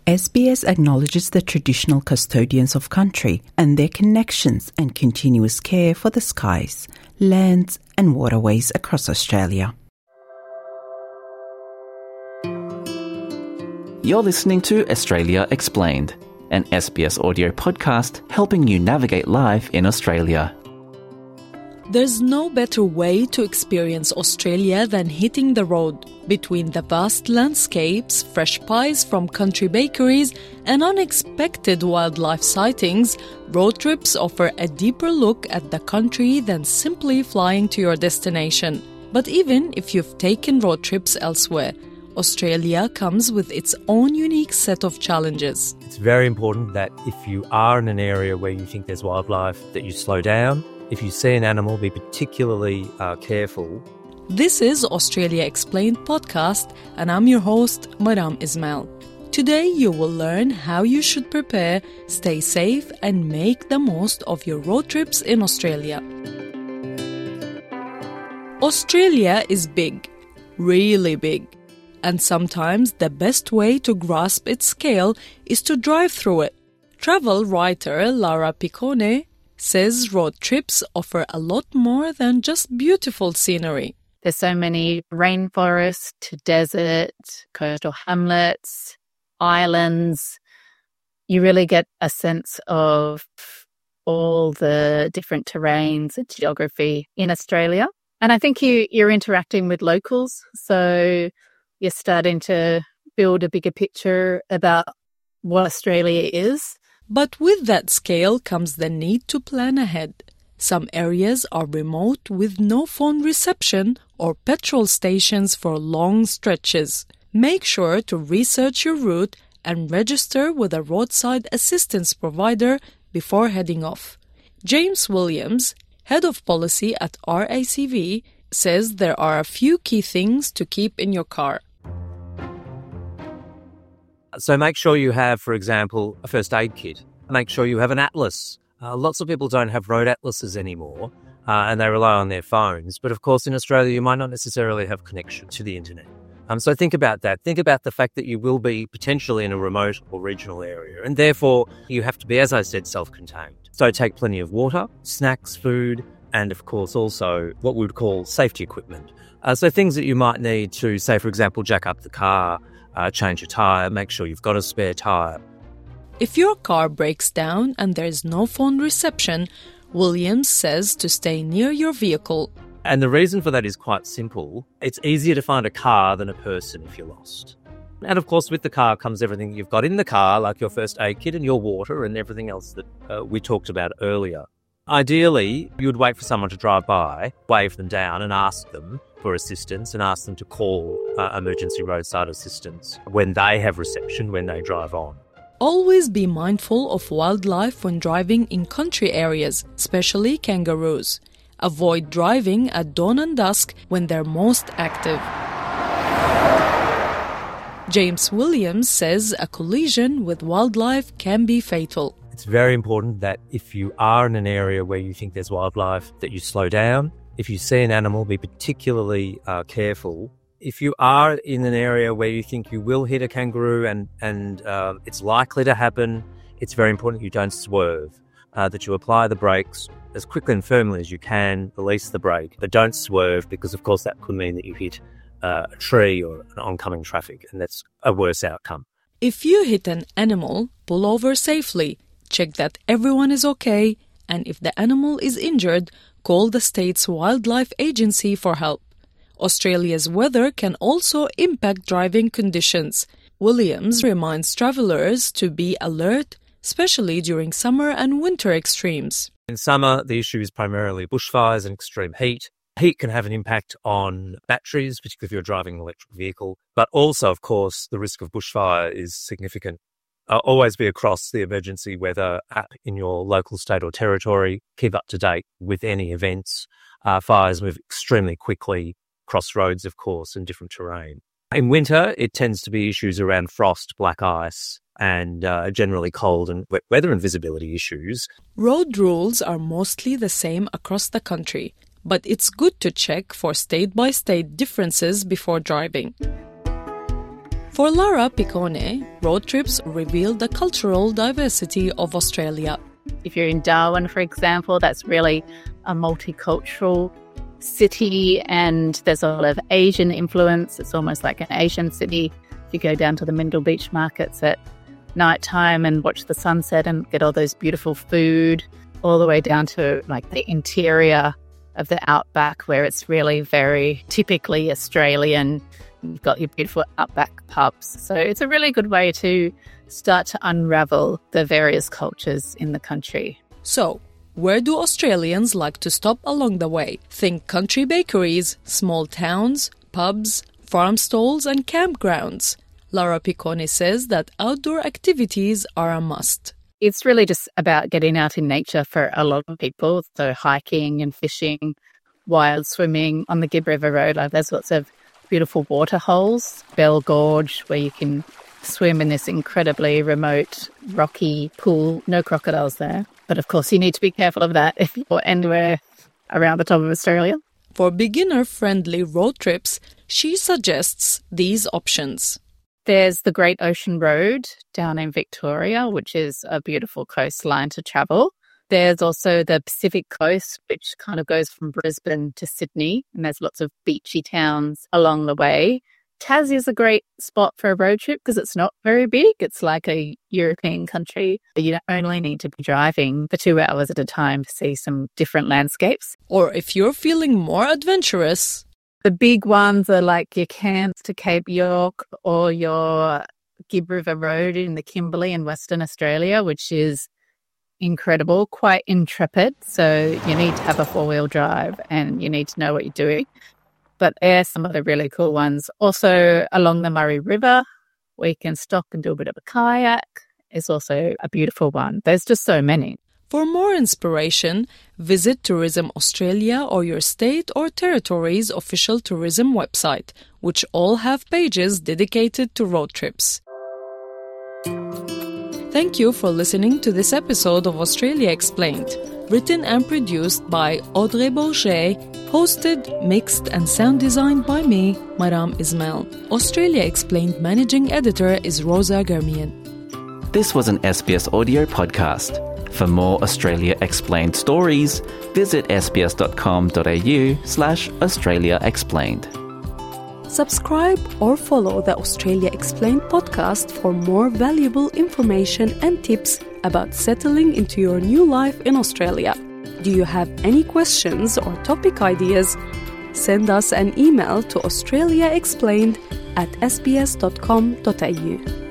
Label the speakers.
Speaker 1: SBS acknowledges the traditional custodians of country and their connections and continuous care for the skies, lands and waterways across Australia.
Speaker 2: You're listening to Australia Explained, an SBS audio podcast helping you navigate life in Australia.
Speaker 3: There's no better way to experience Australia than hitting the road. Between the vast landscapes, fresh pies from country bakeries, and unexpected wildlife sightings, road trips offer a deeper look at the country than simply flying to your destination. But even if you've taken road trips elsewhere, Australia comes with its own unique set of challenges.
Speaker 4: It's very important that if you are in an area where you think there's wildlife, that you slow down. If you see an animal, be particularly careful.
Speaker 3: This is Australia Explained podcast, and I'm your host, Maram Ismail. Today you will learn how you should prepare, stay safe, and make the most of your road trips in Australia. Australia is big, really big, and sometimes the best way to grasp its scale is to drive through it. Travel writer Lara Piccone says road trips offer a lot more than just beautiful scenery.
Speaker 5: There's so many rainforests to desert, coastal hamlets, islands. You really get a sense of all the different terrains and geography in Australia. And I think you're interacting with locals, so you're starting to build a bigger picture about what Australia is.
Speaker 3: But with that scale comes the need to plan ahead. Some areas are remote with no phone reception or petrol stations for long stretches. Make sure to research your route and register with a roadside assistance provider before heading off. James Williams, head of policy at RACV, says there are a few key things to keep in your car.
Speaker 4: So make sure you have, for example, a first aid kit. Make sure you have an atlas. Lots of people don't have road atlases anymore and they rely on their phones. But of course, in Australia, you might not necessarily have connection to the internet. So think about that. Think about the fact that you will be potentially in a remote or regional area. And therefore, you have to be, as I said, self-contained. So take plenty of water, snacks, food, and of course also what we would call safety equipment. So things that you might need to, say, for example, jack up the car, change your tyre, make sure you've got a spare tyre.
Speaker 3: If your car breaks down and there is no phone reception, Williams says to stay near your vehicle.
Speaker 4: And the reason for that is quite simple. It's easier to find a car than a person if you're lost. And of course, with the car comes everything you've got in the car, like your first aid kit and your water and everything else that we talked about earlier. Ideally, you would wait for someone to drive by, wave them down and ask them for assistance and ask them to call emergency roadside assistance when they have reception, when they drive on.
Speaker 3: Always be mindful of wildlife when driving in country areas, especially kangaroos. Avoid driving at dawn and dusk when they're most active. James Williams says a collision with wildlife can be fatal.
Speaker 4: It's very important that if you are in an area where you think there's wildlife, that you slow down. If you see an animal, be particularly careful. If you are in an area where you think you will hit a kangaroo and it's likely to happen, it's very important you don't swerve, that you apply the brakes as quickly and firmly as you can, release the brake, but don't swerve because, of course, that could mean that you hit a tree or an oncoming traffic, and that's a worse outcome.
Speaker 3: If you hit an animal, pull over safely. Check that everyone is okay, and if the animal is injured, call the state's wildlife agency for help. Australia's weather can also impact driving conditions. Williams reminds travellers to be alert, especially during summer and winter extremes.
Speaker 4: In summer, the issue is primarily bushfires and extreme heat. Heat can have an impact on batteries, particularly if you're driving an electric vehicle. But also, of course, the risk of bushfire is significant. Always be across the emergency weather app in your local state or territory. Keep up to date with any events. Fires move extremely quickly, across roads, of course, and different terrain. In winter, it tends to be issues around frost, black ice, and generally cold and wet weather and visibility issues.
Speaker 3: Road rules are mostly the same across the country, but it's good to check for state-by-state differences before driving. For Lara Piccone, road trips reveal the cultural diversity of Australia.
Speaker 5: If you're in Darwin, for example, that's really a multicultural city and there's a lot of Asian influence. It's almost like an Asian city. If you go down to the Mindil Beach markets at nighttime and watch the sunset and get all those beautiful food, all the way down to like the interior of the outback where it's really very typically Australian. You've got your beautiful outback pubs. So it's a really good way to start to unravel the various cultures in the country.
Speaker 3: So, where do Australians like to stop along the way? Think country bakeries, small towns, pubs, farm stalls and campgrounds. Lara Piccone says that outdoor activities are a must.
Speaker 5: It's really just about getting out in nature for a lot of people. So hiking and fishing, wild swimming on the Gibb River Road. There's lots of beautiful water holes, Bell Gorge, where you can swim in this incredibly remote, rocky pool. No crocodiles there. But of course, you need to be careful of that if you're anywhere around the top of Australia.
Speaker 3: For beginner-friendly road trips, she suggests these options.
Speaker 5: There's the Great Ocean Road down in Victoria, which is a beautiful coastline to travel. There's also the Pacific Coast, which kind of goes from Brisbane to Sydney, and there's lots of beachy towns along the way. Tassie is a great spot for a road trip because it's not very big. It's like a European country. You only need to be driving for 2 hours at a time to see some different landscapes.
Speaker 3: Or if you're feeling more adventurous,
Speaker 5: the big ones are like your Cairns to Cape York or your Gibb River Road in the Kimberley in Western Australia, which is incredible, quite intrepid. So you need to have a four-wheel drive and you need to know what you're doing. But there are some of the really cool ones. Also along the Murray River, where you can stop and do a bit of a kayak, is also a beautiful one. There's just so many.
Speaker 3: For more inspiration, visit Tourism Australia or your state or territory's official tourism website, which all have pages dedicated to road trips. Thank you for listening to this episode of Australia Explained, written and produced by Audrey Bourget, hosted, mixed and sound designed by me, Maram Ismail. Australia Explained managing editor is Rosa Germian.
Speaker 2: This was an SBS audio podcast. For more Australia Explained stories, visit sbs.com.au/Australia Explained.
Speaker 6: Subscribe or follow the Australia Explained podcast for more valuable information and tips about settling into your new life in Australia. Do you have any questions or topic ideas? Send us an email to australiaexplained@sbs.com.au.